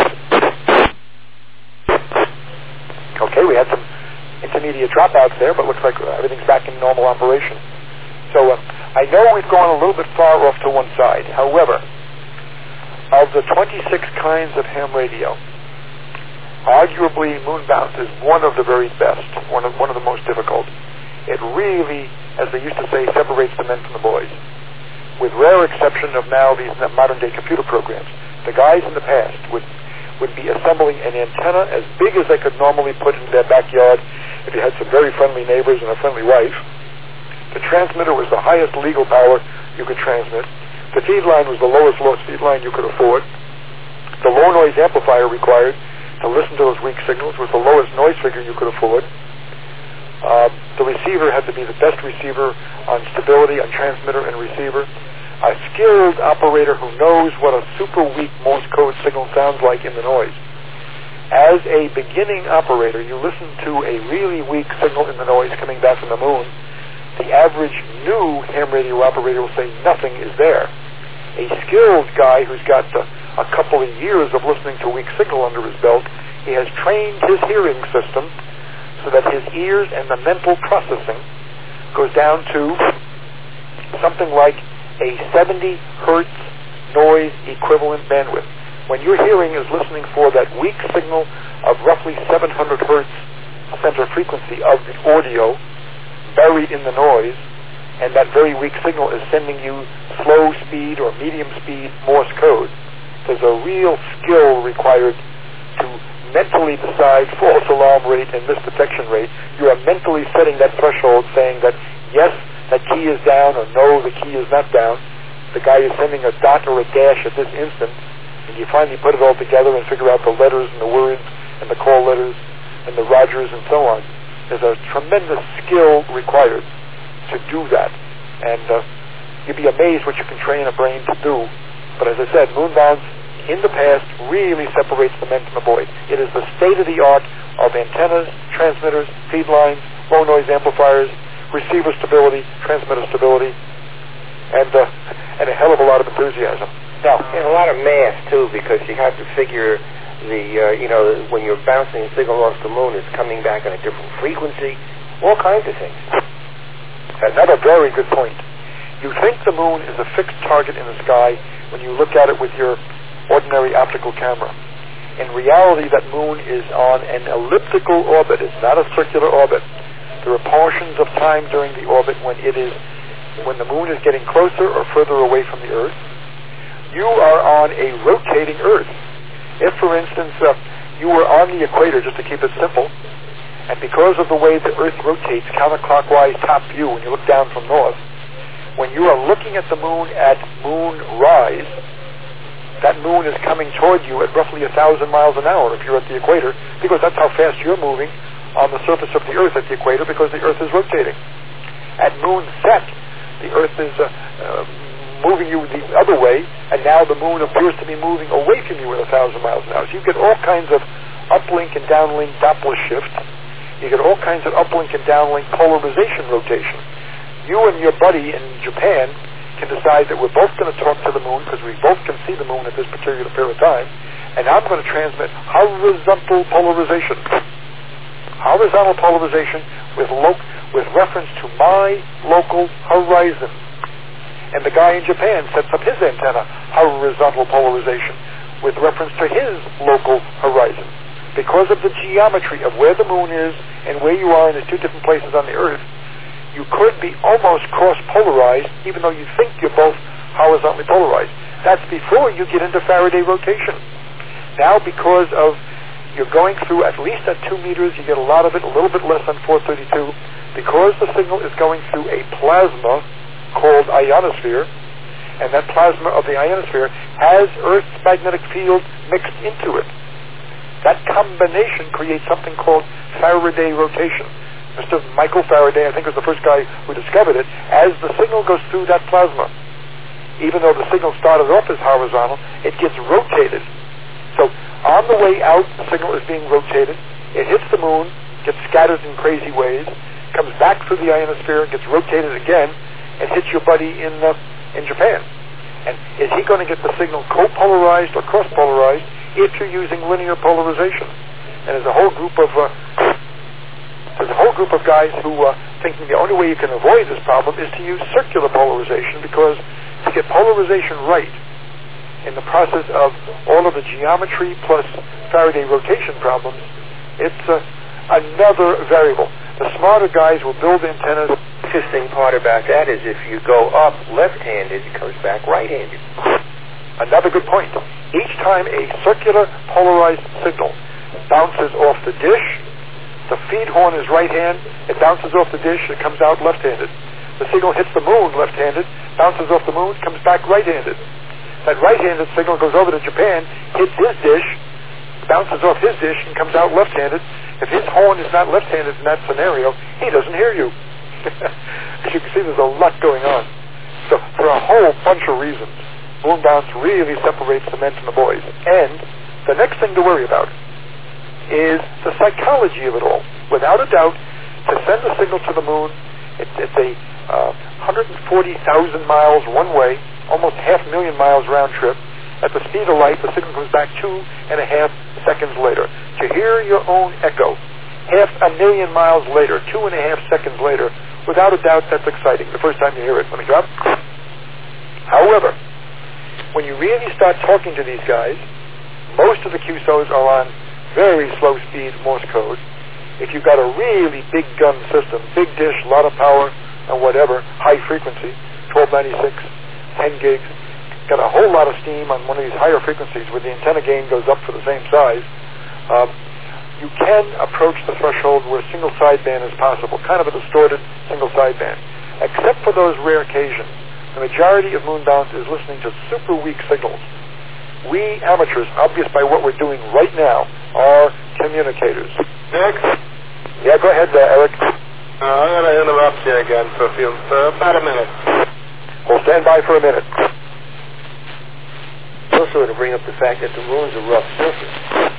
A: Okay, we had some intermediate dropouts there, but looks like everything's back in normal operation. So I know we've gone a little bit far off to one side. However, of the 26 kinds of ham radio, arguably moonbounce is one of the very best, one of the most difficult. It really, as they used to say, separates the men from the boys. With rare exception of now these modern-day computer programs, the guys in the past would be assembling an antenna as big as they could normally put in their backyard if you had some very friendly neighbors and a friendly wife. The transmitter was the highest legal power you could transmit. The feed line was the lowest loss feed line you could afford. The low noise amplifier required to listen to those weak signals was the lowest noise figure you could afford. The receiver had to be the best receiver on stability, on transmitter and receiver. A skilled operator who knows what a super weak Morse code signal sounds like in the noise. As a beginning operator, you listen to a really weak signal in the noise coming back from the moon. The average new ham radio operator will say nothing is there. A skilled guy who's got a couple of years of listening to weak signal under his belt, he has trained his hearing system so that his ears and the mental processing goes down to something like a 70 hertz noise equivalent bandwidth. When your hearing is listening for that weak signal of roughly 700 hertz center frequency of the audio buried in the noise, and that very weak signal is sending you slow speed or medium speed Morse code, there's a real skill required to mentally decide false alarm rate and misdetection rate. You are mentally setting that threshold saying that yes, that key is down, or no, the key is not down. The guy is sending a dot or a dash at this instant, and you finally put it all together and figure out the letters and the words and the call letters and the Rogers and so on. There's a tremendous skill required to do that, and you'd be amazed what you can train a brain to do. But as I said, moonbounds in the past really separates the men from the boys. It is the state-of-the-art of antennas, transmitters, feed lines, low noise amplifiers, receiver stability, transmitter stability. and a hell of a lot of enthusiasm. Now,
B: and a lot of math too, because you have to figure the when you're bouncing a signal off the moon, it's coming back on a different frequency, all kinds of things.
A: Another very good point. You think the moon is a fixed target in the sky when you look at it with your ordinary optical camera. In reality, that moon is on an elliptical orbit. It's not a circular orbit. There are portions of time during the orbit when the moon is getting closer or further away from the Earth. You are on a rotating Earth. If, for instance, you were on the equator, just to keep it simple, and because of the way the Earth rotates counterclockwise top view when you look down from north, when you are looking at the moon at moon rise, that moon is coming toward you at roughly 1,000 miles an hour if you're at the equator, because that's how fast you're moving on the surface of the Earth at the equator, because the Earth is rotating. At moon set, the Earth is moving you the other way, and now the moon appears to be moving away from you at 1,000 miles an hour. So you get all kinds of uplink and downlink Doppler shift. You get all kinds of uplink and downlink polarization rotation. You and your buddy in Japan can decide that we're both going to talk to the moon because we both can see the moon at this particular period of time, and I'm going to transmit horizontal polarization. Horizontal polarization with reference to my local horizon. And the guy in Japan sets up his antenna horizontal polarization with reference to his local horizon. Because of the geometry of where the moon is and where you are in the two different places on the Earth, you could be almost cross-polarized, even though you think you're both horizontally polarized. That's before you get into Faraday rotation. Now, because of you're going through at least at 2 meters, you get a lot of it, a little bit less than 432, because the signal is going through a plasma called ionosphere, and that plasma of the ionosphere has Earth's magnetic field mixed into it. That combination creates something called Faraday rotation. Mr. Michael Faraday, I think, was the first guy who discovered it. As the signal goes through that plasma, even though the signal started off as horizontal, it gets rotated. So on the way out, the signal is being rotated. It hits the moon, gets scattered in crazy ways, comes back through the ionosphere, gets rotated again, and hits your buddy in Japan. And is he going to get the signal copolarized or cross-polarized if you're using linear polarization? And there's a whole group of guys who are thinking the only way you can avoid this problem is to use circular polarization, because to get polarization right in the process of all of the geometry plus Faraday rotation problems, it's another variable. The smarter guys will build antennas.
B: The interesting part about that is if you go up left-handed, it comes back right-handed.
A: Another good point. Each time a circular polarized signal bounces off the dish, the feed horn is right hand, it bounces off the dish, it comes out left-handed. The signal hits the moon left-handed, bounces off the moon, comes back right-handed. That right-handed signal goes over to Japan, hits his dish, bounces off his dish, and comes out left-handed. If his horn is not left-handed in that scenario, he doesn't hear you. As you can see, there's a lot going on. So for a whole bunch of reasons, moon bounce really separates the men from the boys. And the next thing to worry about is the psychology of it all. Without a doubt, to send a signal to the moon, it's a 140,000 miles one way, almost 500,000 miles round trip. At the speed of light, the signal comes back 2.5 seconds later. To hear your own echo 500,000 miles later, 2.5 seconds later, without a doubt, that's exciting. The first time you hear it. Let me drop. However, when you really start talking to these guys, most of the QSOs are on very slow speed Morse code. If you've got a really big gun system, big dish, a lot of power, and whatever, high frequency, 1296, 10 gigs, got a whole lot of steam on one of these higher frequencies where the antenna gain goes up for the same size, you can approach the threshold where single sideband is possible, kind of a distorted single sideband. Except for those rare occasions, the majority of moon bounce is listening to super weak signals. We amateurs, obvious by what we're doing right now, are communicators.
D: Next.
A: Yeah, go ahead, Eric.
D: I'm going to interrupt you again for about a minute.
A: We'll stand by for a minute.
B: Also to bring up the fact that the moon's a rough surface.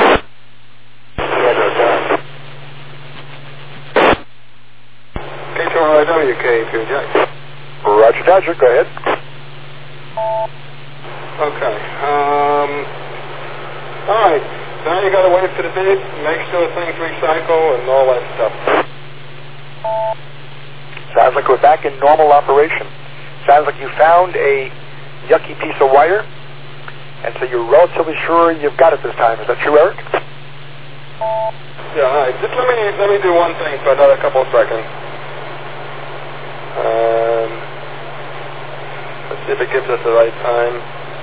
D: Okay, Charlie WK2, Jack.
A: Roger, Dodger, go ahead.
D: Okay. All right. Now you got to wait for the beep, make sure things recycle and all that stuff.
A: Sounds like we're back in normal operation. Sounds like you found a yucky piece of wire, and so you're relatively sure you've got it this time. Is that true, Eric?
D: Yeah, all right. Just let me do one thing for another couple of seconds. Let's see if it gives us the right time.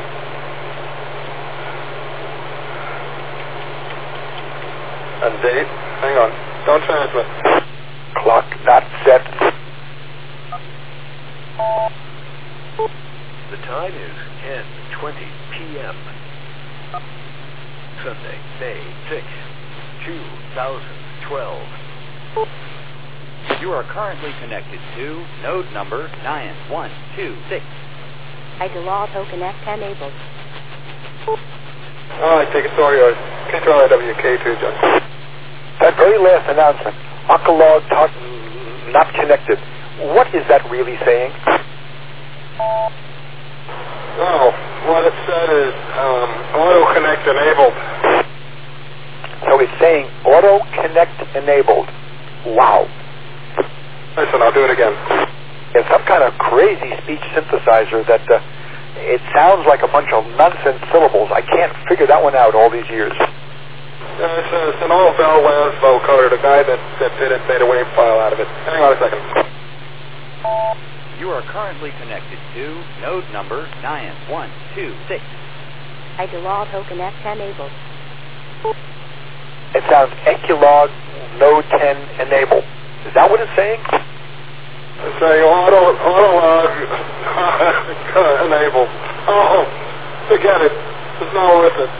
D: And date. Hang on. Don't transmit.
A: Clock not set.
E: The time is 10:20 p.m. Sunday, May 6, 2012.
G: You are currently connected to node number 9126.
C: Idolado Connect enabled.
D: All right, take it story yours. Control WK2, John.
A: That very last announcement, Akalog not connected. What is that really saying?
D: Oh, what it said is auto connect enabled.
A: So it's saying auto connect enabled. Wow.
D: Listen, I'll do it again.
A: It's some kind of crazy speech synthesizer that it sounds like a bunch of nonsense syllables. I can't figure that one out all these years.
D: It's an old Bell Labs vocoder. The guy that did it made a wave file out of it. Hang on a second.
G: You are currently connected to node number 9126.
C: Idolado Connect enabled.
A: It sounds Eculog Node 10 enabled. Is that what it's saying?
D: It's saying auto enabled. Oh, forget it. It's not worth it.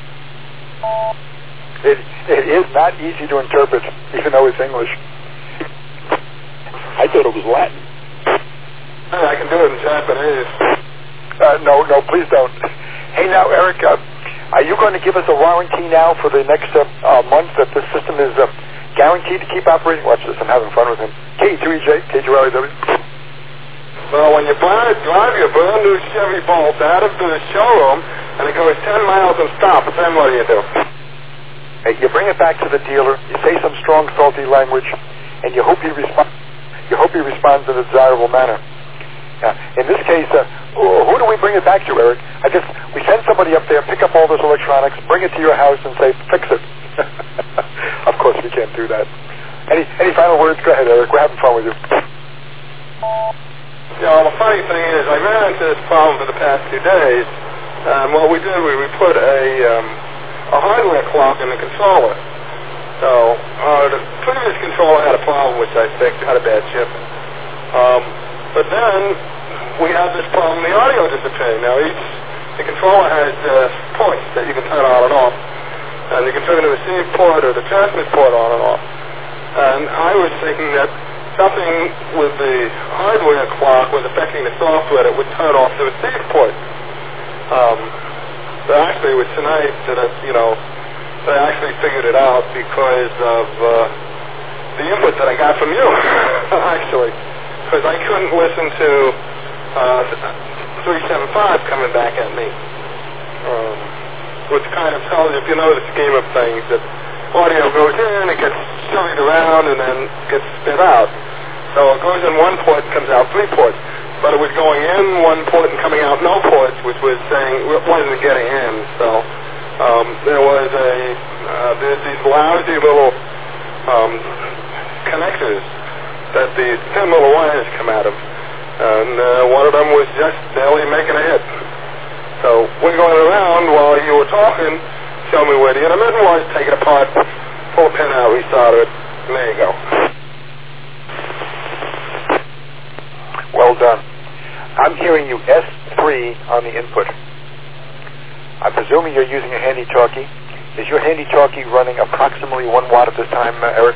A: It is not easy to interpret, even though it's English.
F: I thought it was Latin.
D: Hey, I can do it in Japanese.
A: No, please don't. Hey, now, Eric, are you going to give us a warranty now for the next month that this system is guaranteed to keep operating? Watch this, I'm having fun with him. K2EJ, K2LAW.
D: Well, when you drive your brand new Chevy Bolt out of the showroom and it goes 10 miles and stops, then what do?
A: Hey, you bring it back to the dealer, you say some strong, salty language, and you hope he responds in a desirable manner. In this case, who do we bring it back to, Eric? We send somebody up there, pick up all this electronics, bring it to your house, and say, fix it. Of course, we can't do that. Any final words? Go ahead, Eric. We're having fun with you.
D: Yeah, well, the funny thing is, I ran into this problem for the past 2 days. What we did, we put a hardware clock in the controller. So, the previous controller had a problem, which I fixed, had a bad chip. But then, we had this problem, the audio disappearing. Now, the controller has ports that you can turn on and off. And you can turn the receive port or the transmit port on and off. And I was thinking that something with the hardware clock was affecting the software that would turn off the receive port. But actually, it was tonight that I actually figured it out because of the input that I got from you, actually. Because I couldn't listen to 375 coming back at me. Which kind of tells you, if you know the scheme of things, that audio goes in, it gets shunted around, and then gets spit out. So it goes in one port, comes out 3 ports. But it was going in one port and coming out no ports, which was saying it wasn't getting in. So there was there's these lousy little connectors that the thin little wires come out of. And one of them was just barely making a hit. So we're going around while you were talking, show me where the intermittent was, take it apart, pull a pin out, resolder it, and there you go.
A: Well done. I'm hearing you S3 on the input. I'm presuming you're using a handy-talkie. Is your handy-talkie running approximately 1 watt at this time, Eric?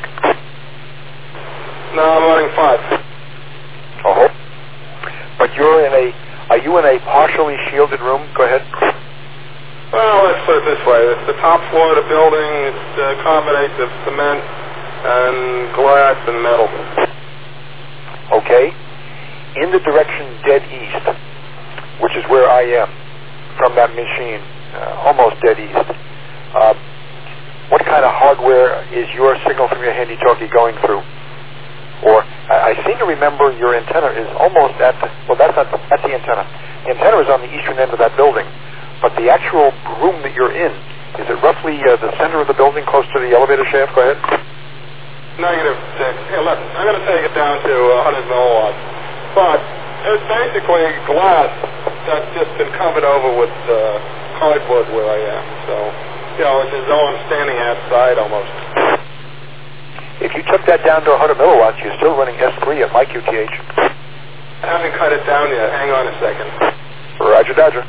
D: No, I'm running 5.
A: Oh. But are you in a partially shielded room? Go ahead.
D: Well, let's put it this way. It's the top floor of the building. It's a combination of cement and glass and metal.
A: Okay? In the direction dead east, which is where I am from that machine, almost dead east, what kind of hardware is your signal from your handy-talkie going through? Or I seem to remember your antenna is almost at the, well, that's the antenna. The antenna is on the eastern end of that building, but the actual room that you're in, is it roughly the center of the building, close to the elevator shaft? Go ahead.
D: -6. Here, look, I'm going to take it down to 100 milliwatts. But it's basically glass that's just been covered over with cardboard where I am. So, you know, it's as though I'm standing outside almost.
A: If you took that down to 100 milliwatts, you're still running S3 at my QTH.
D: I haven't cut it down yet. Hang on a second.
A: Roger, Dodger.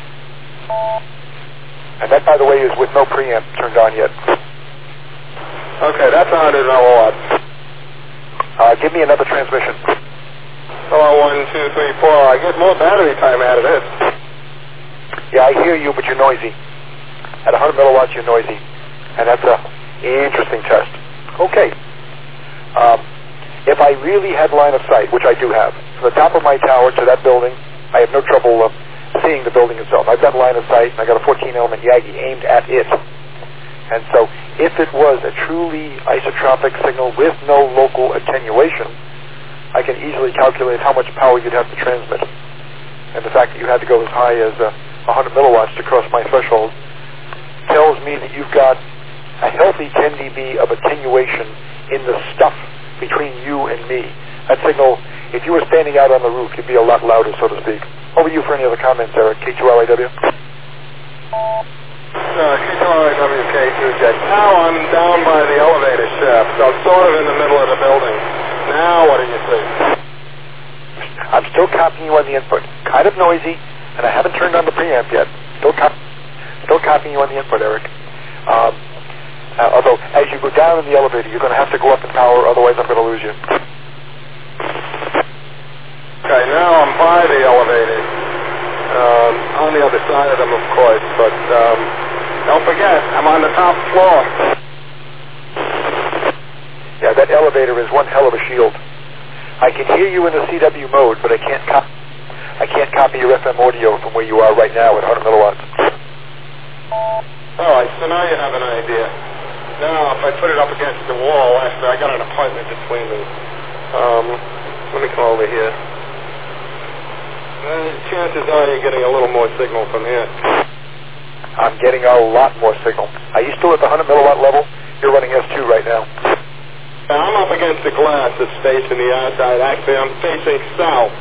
A: And that, by the way, is with no preamp turned on yet.
D: Okay, that's 100 milliwatts.
A: Give me another transmission.
D: Oh, 1, 2, 3, 4. I get more battery time out of this.
A: Yeah, I hear you, but you're noisy. At 100 milliwatts, you're noisy. And that's an interesting test. Okay. If I really had line of sight, which I do have, from the top of my tower to that building, I have no trouble seeing the building itself. I've got line of sight, and I got a 14-element Yagi aimed at it. And so, if it was a truly isotropic signal with no local attenuation, I can easily calculate how much power you'd have to transmit. And the fact that you had to go as high as 100 milliwatts to cross my threshold tells me that you've got a healthy 10 dB of attenuation in the stuff between you and me. That signal, if you were standing out on the roof, you'd be a lot louder, so to speak. Over to you for any other comments, Eric. K2LIW.
D: K2LIW, K2J. Now I'm down by the elevator shaft, so I'm sort of in the middle of the building. Now what do you see?
A: I'm still copying you on the input. Kind of noisy, and I haven't turned on the preamp yet. Still copying you on the input, Eric. Although, as you go down in the elevator, you're going to have to go up in power, otherwise I'm going to lose you.
D: Okay, now I'm by the elevator. On the other side of them, of course, but don't forget, I'm on the top floor.
A: Yeah, that elevator is one hell of a shield. I can hear you in the CW mode, but I can't copy your FM audio from where you are right now at 100 milliwatts.
D: All right, so now you have an idea. Now, if I put it up against the wall, actually, I got an appointment between me. Let me come over here. Chances are you're getting a little more signal from here.
A: I'm getting a lot more signal. Are you still at the 100 milliwatt level? You're running S2 right now.
D: I'm up against the glass that's facing the outside. Actually, I'm facing south.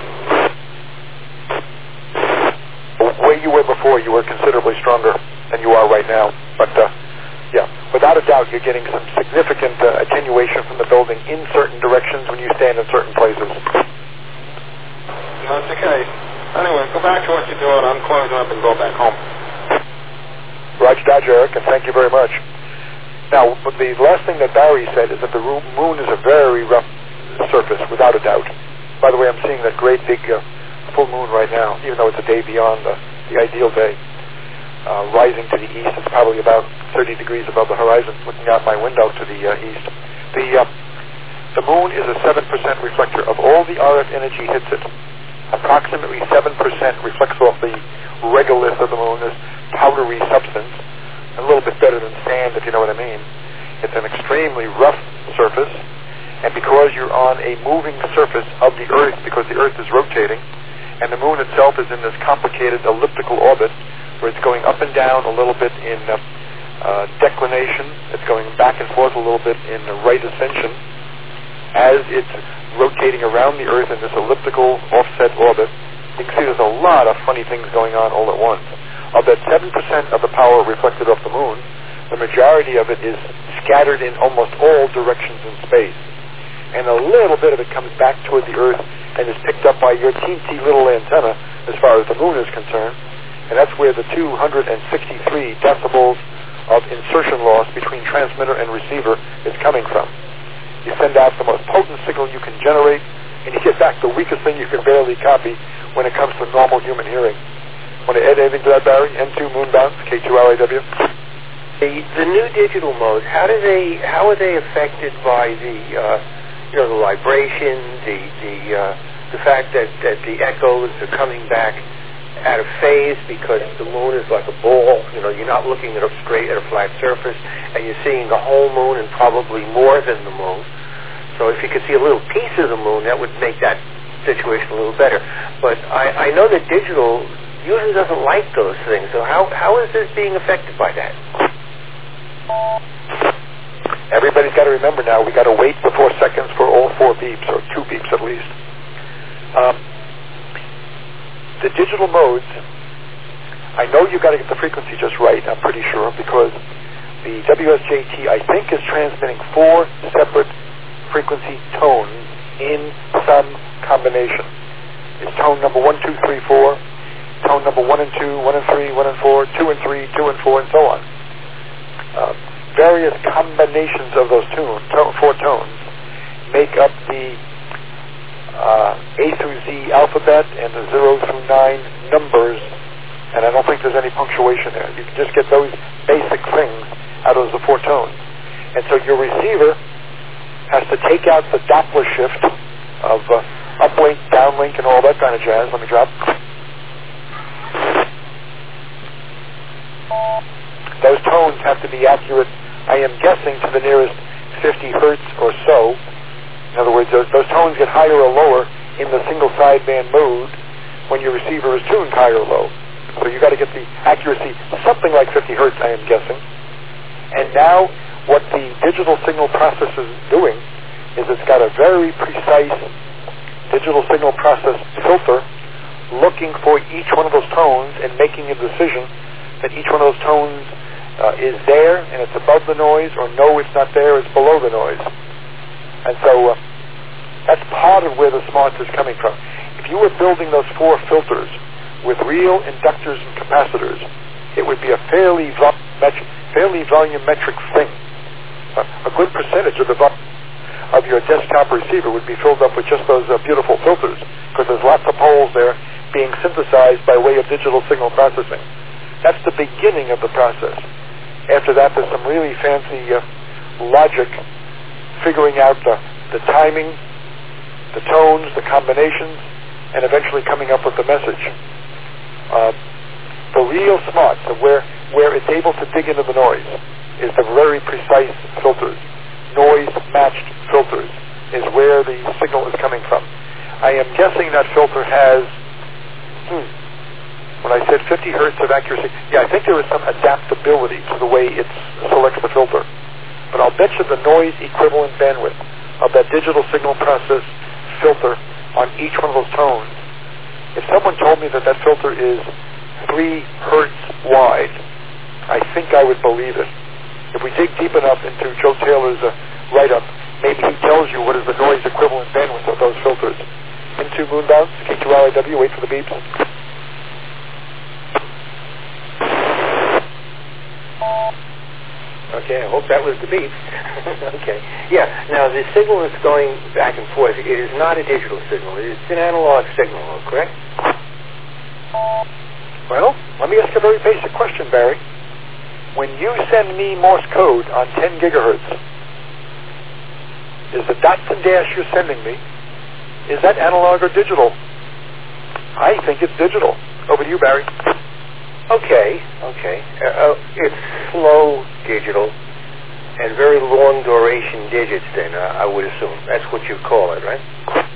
A: Where you were before, you were considerably stronger than you are right now. But, yeah, without a doubt, you're getting some significant attenuation from the building in certain directions when you stand in certain places.
D: That's okay. Anyway, go back to what you're doing. I'm closing up and go back home.
A: Roger, Dodger, Eric, and thank you very much. Now, the last thing that Barry said is that the moon is a very rough surface, without a doubt. By the way, I'm seeing that great big full moon right now, even though it's a day beyond the ideal day. Rising to the east, it's probably about 30 degrees above the horizon, looking out my window to the east. The moon is a 7% reflector. Of all the RF energy hits it, approximately 7% reflects off the regolith of the moon, this powdery substance, a little bit better than sand, if you know what I mean. It's an extremely rough surface, and because you're on a moving surface of the Earth, because the Earth is rotating, and the moon itself is in this complicated elliptical orbit, where it's going up and down a little bit in declination, it's going back and forth a little bit in the right ascension, as it's rotating around the Earth in this elliptical offset orbit. You can see there's a lot of funny things going on all at once. Of that 7% of the power reflected off the moon, the majority of it is scattered in almost all directions in space. And a little bit of it comes back toward the Earth and is picked up by your teensy little antenna as far as the moon is concerned. And that's where the 263 decibels of insertion loss between transmitter and receiver is coming from. You send out the most potent signal you can generate, and you get back the weakest thing you can barely copy when it comes to normal human hearing. Want to add anything to that, Barry? N2 moon bounce, K2LIW?
B: The new digital modes, how are they affected by the the vibration, the fact that the echoes are coming back out of phase because the moon is like a ball. You're not looking at straight at a flat surface, and you're seeing the whole moon and probably more than the moon. So if you could see a little piece of the moon, that would make that situation a little better. But I know that digital usually doesn't like those things. So how is this being affected by that?
A: Everybody's got to remember now, we got to wait the 4 seconds for all 4 beeps, or 2 beeps at least. The digital modes, I know you got to get the frequency just right, I'm pretty sure, because the WSJT, I think, is transmitting 4 separate frequency tones in some combination. It's tone number 1, 2, 3, 4, tone number 1 and 2, 1 and 3, 1 and 4, 2 and 3, 2 and 4, and so on. Various combinations of those 4 tones make up the A through Z alphabet and the 0 through 9 numbers, and I don't think there's any punctuation there. You can just get those basic things out of the 4 tones. And so your receiver has to take out the Doppler shift of uplink, downlink, and all that kind of jazz. Let me drop. Those tones have to be accurate, I am guessing, to the nearest 50 hertz or so. In other words, those tones get higher or lower in the single sideband mode when your receiver is tuned high or low. So you got to get the accuracy something like 50 hertz, I am guessing. And now what the digital signal process is doing is it's got a very precise digital signal process filter looking for each one of those tones and making a decision that each one of those tones is there and it's above the noise, or no, it's not there, it's below the noise. And so that's part of where the smarts is coming from. If you were building those 4 filters with real inductors and capacitors, it would be a fairly volumetric thing. A good percentage of the volume of your desktop receiver would be filled up with just those beautiful filters, because there's lots of poles there being synthesized by way of digital signal processing. That's the beginning of the process. After that, there's some really fancy logic, figuring out the timing, the tones, the combinations, and eventually coming up with the message. The real smarts of where it's able to dig into the noise is the very precise filters. Noise-matched filters is where the signal is coming from. I am guessing that filter has, when I said 50 hertz of accuracy, I think there is some adaptability to the way it selects the filter. But I'll bet you the noise equivalent bandwidth of that digital signal process filter on each one of those tones, if someone told me that filter is 3 hertz wide, I think I would believe it. If we dig deep enough into Joe Taylor's write-up, maybe he tells you what is the noise equivalent bandwidth of those filters. Into Moonbounce, K2LIW, wait for the beeps.
B: Okay, I hope that was the beep. Okay. Yeah, now the signal that's going back and forth, it is not a digital signal. It's an analog signal, correct?
A: Well, let me ask a very basic question, Barry. When you send me Morse code on 10 gigahertz, is the dots and dash you're sending me, is that analog or digital? I think it's digital. Over to you, Barry.
B: Okay. It's slow digital and very long duration digits then, I would assume. That's what you call it, right?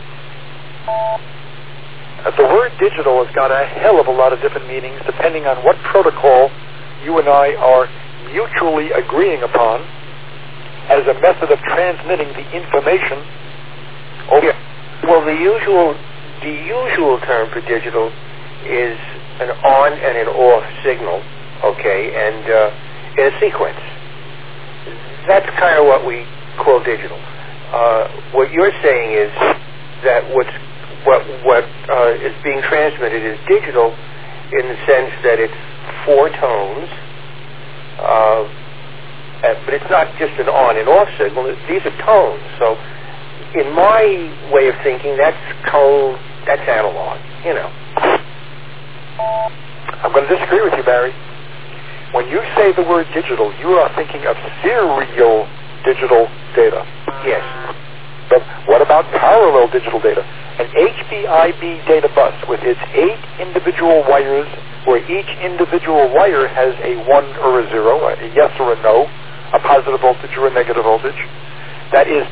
A: The word digital has got a hell of a lot of different meanings depending on what protocol you and I are mutually agreeing upon as a method of transmitting the information.
B: Yeah. Well, the usual term for digital is an on and an off signal, okay, and in a sequence. That's kind of what we call digital. What you're saying is that what is being transmitted is digital in the sense that it's 4 tones, but it's not just an on and off signal. These are tones. So in my way of thinking, that's analog, you know.
A: I'm going to disagree with you, Barry. When you say the word digital, you are thinking of serial digital data.
B: Yes.
A: But what about parallel digital data? An HBIB data bus with its 8 individual wires, where each individual wire has a 1 or a 0, a yes or a no, a positive voltage or a negative voltage. That is